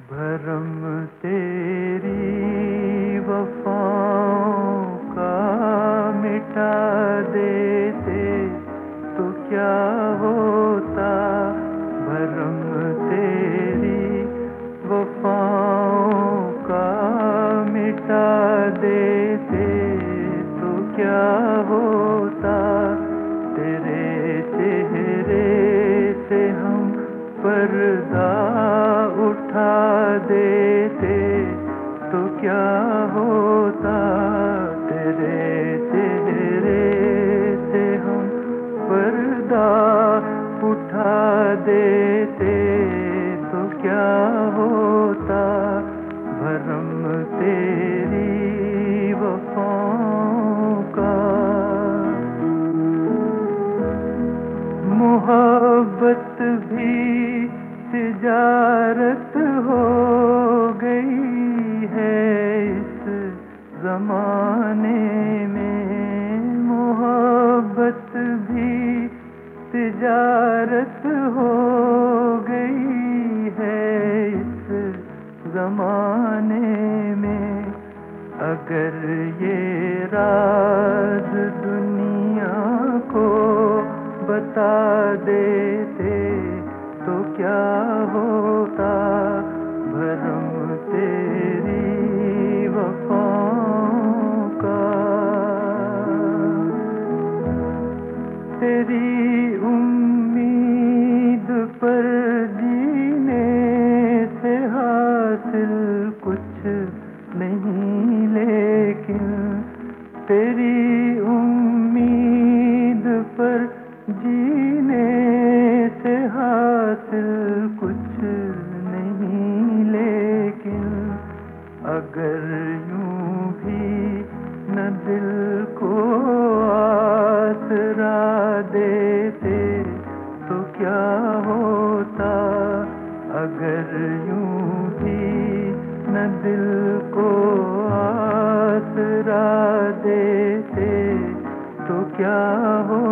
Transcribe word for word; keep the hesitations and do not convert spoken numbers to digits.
भरम तेरी वफाओं का मिटा देते तो क्या होता। भरम तेरी वफाओं का मिटा देते तो क्या होता। तेरे चेहरे से हम पर्दा उठा देते तो क्या होता। तेरे चेहरे से हम पर्दा उठा देते तो क्या होता। भरम तेरी वफाओं का। मोहब्बत भी तिजारत हो गई है इस जमाने में। मोहब्बत भी तिजारत हो गई है इस जमाने में। अगर ये राज दुनिया को बता देते तो क्या होता। भरम तेरी वफाओं का। तेरी उम्मीद पर जीने से हासिल कुछ नहीं, लेकिन तेरी उम्मीद पर जीने से हासिल कुछ नहीं, लेकिन अगर यूं भी न दिल को आसरा देते तो क्या होता। अगर यूं भी न दिल को आसरा देते तो क्या होता।